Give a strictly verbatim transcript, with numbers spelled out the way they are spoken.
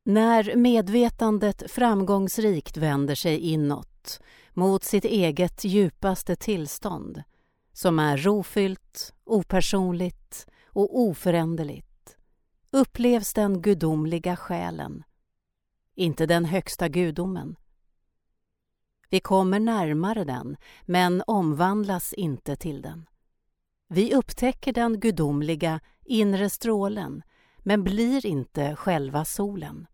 När medvetandet framgångsrikt vänder sig inåt mot sitt eget djupaste tillstånd, som är rofyllt, opersonligt och oföränderligt, upplevs den gudomliga själen, inte den högsta gudomen. Vi kommer närmare den, men omvandlas inte till den. Vi upptäcker den gudomliga inre strålen, men blir inte själva solen.